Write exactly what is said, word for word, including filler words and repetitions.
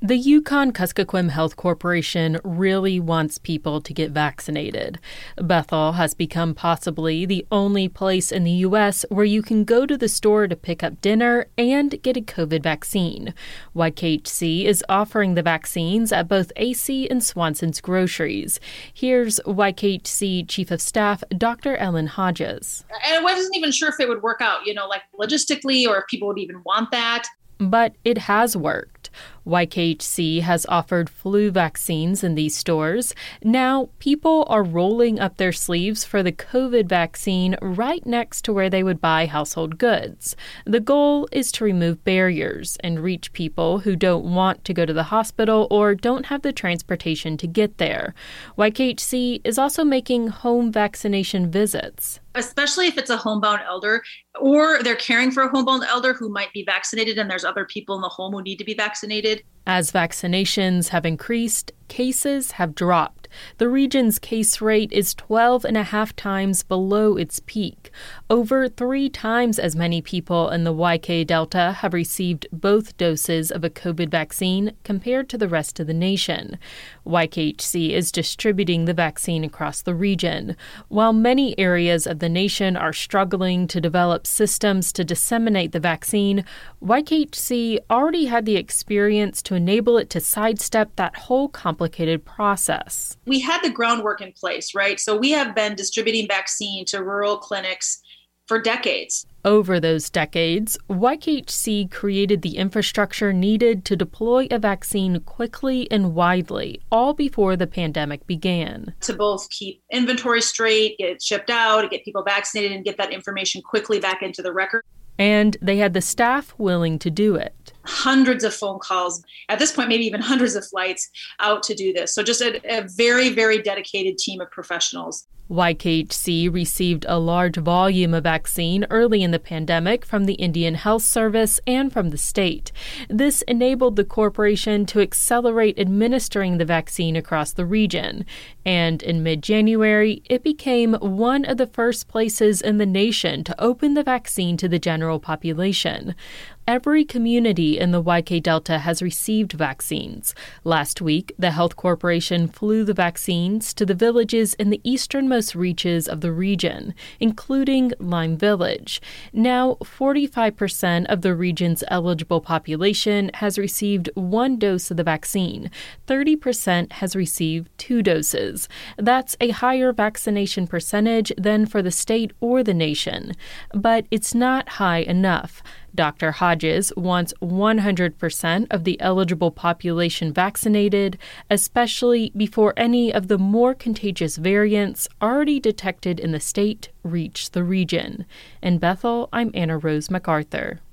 The Yukon-Kuskokwim Health Corporation really wants people to get vaccinated. Bethel has become possibly the only place in the U S where you can go to the store to pick up dinner and get a COVID vaccine. Y K H C is offering the vaccines at both A C and Swanson's groceries. Here's Y K H C Chief of Staff Doctor Ellen Hodges. I wasn't even sure if it would work out, you know, like logistically, or if people would even want that. But it has worked. Y K H C has offered flu vaccines in these stores. Now, people are rolling up their sleeves for the COVID vaccine right next to where they would buy household goods. The goal is to remove barriers and reach people who don't want to go to the hospital or don't have the transportation to get there. Y K H C is also making home vaccination visits. Especially if it's a homebound elder or they're caring for a homebound elder who might be vaccinated and there's other people in the home who need to be vaccinated. As vaccinations have increased, cases have dropped. The region's case rate is twelve and a half times below its peak. Over three times as many people in the Y K Delta have received both doses of a COVID vaccine compared to the rest of the nation. Y K H C is distributing the vaccine across the region. While many areas of the nation are struggling to develop systems to disseminate the vaccine, Y K H C already had the experience to enable it to sidestep that whole complicated process. We had the groundwork in place, right? So we have been distributing vaccine to rural clinics for decades. Over those decades, Y K H C created the infrastructure needed to deploy a vaccine quickly and widely, all before the pandemic began. To both keep inventory straight, get it shipped out, get people vaccinated, and get that information quickly back into the record. And they had the staff willing to do it. Hundreds of phone calls, at this point, maybe even hundreds of flights out to do this. So just a, a very, very dedicated team of professionals. Y K H C received a large volume of vaccine early in the pandemic from the Indian Health Service and from the state. This enabled the corporation to accelerate administering the vaccine across the region. And in mid-January, it became one of the first places in the nation to open the vaccine to the general population. Every community in the Y K Delta has received vaccines. Last week, the health corporation flew the vaccines to the villages in the easternmost reaches of the region, including Lime Village. Now, forty-five percent of the region's eligible population has received one dose of the vaccine. thirty percent has received two doses. That's a higher vaccination percentage than for the state or the nation. But it's not high enough. Doctor Hodges wants one hundred percent of the eligible population vaccinated, especially before any of the more contagious variants already detected in the state reach the region. In Bethel, I'm Anna Rose MacArthur.